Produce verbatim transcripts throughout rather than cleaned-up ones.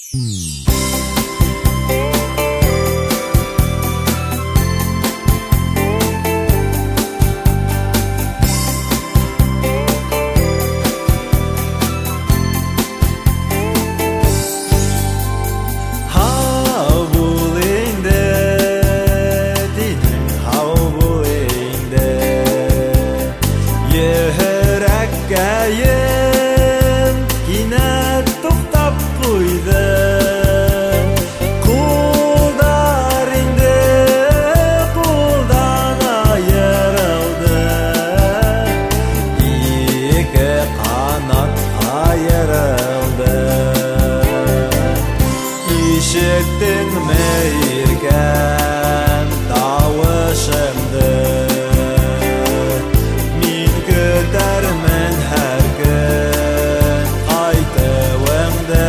Ишеттің мейірген тауышымды мен күтәрмін әр күн қайтуыңды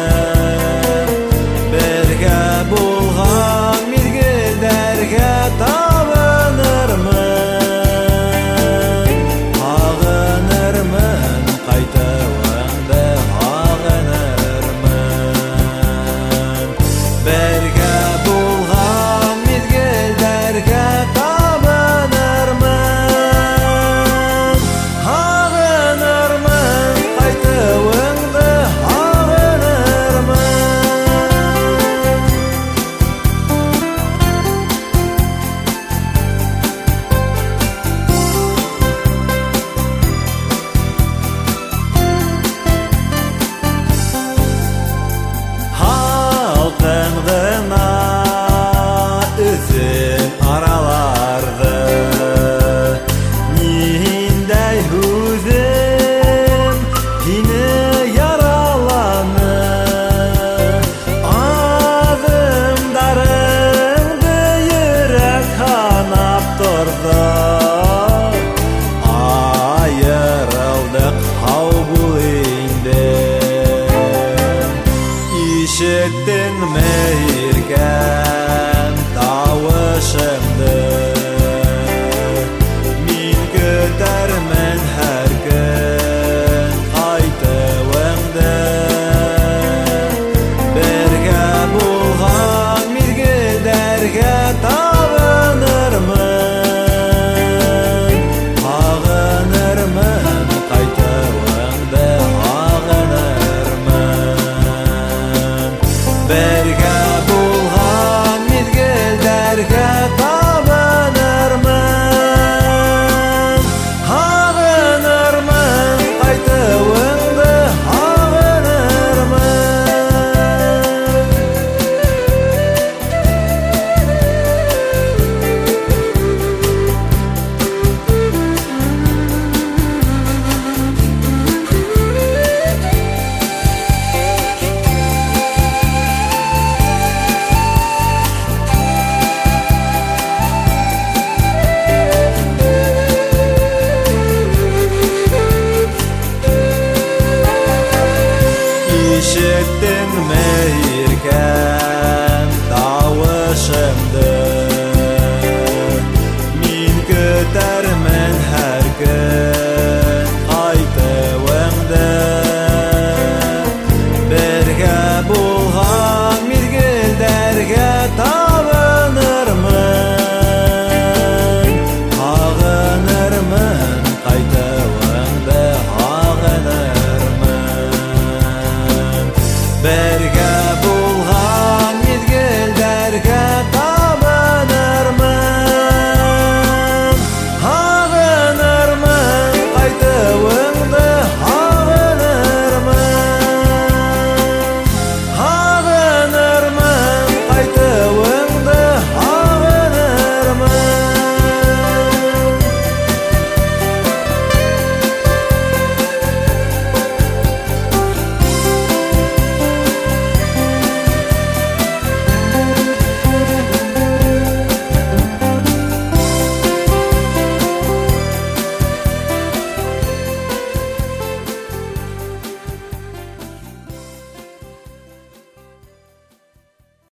бірге болған мезгілдерге табынырмын ағынырмын қайтуыңды Бірге болған мезгілдерге табынырмын ағынырмын қайтуыңды ағынырмын Алтын үзін араларды нендей өзім дені яраланы адымдарыңды жүрек қанап тұрды айырылдық ау бұл енді Ишеттің мейірген тауышымды мен күтәрмін әр күн қайтуыңды бірге болған мезгілдерге табынырмын ағынырмын қайтуыңды ағынырмын Бірге болған мезгілдерге табынырмын ағынырмын қайтуыңды ағынырмын Ишеттің мейірген тауышымды мен күтәрмін әр күн қайтуыңды бірге болған мезгілдерге табынырмын ағынырмын қайтуыңды ағынырмын Бірге